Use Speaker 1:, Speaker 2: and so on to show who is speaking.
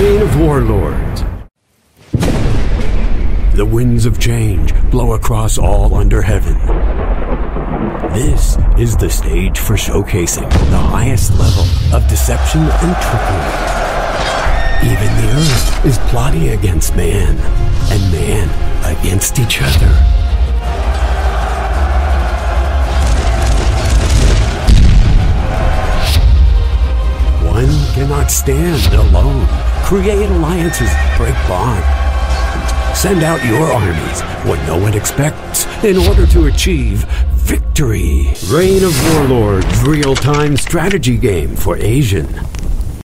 Speaker 1: Reign of Warlords. The winds of change blow across all under heaven. This is the stage for showcasing the highest level of deception and trickery. Even the earth is plotting against man, and man against each other. One cannot stand alone. Create alliances, break bonds. Send out your armies when no one expects in order to achieve victory. Reign of Warlords real-time strategy game for Asian.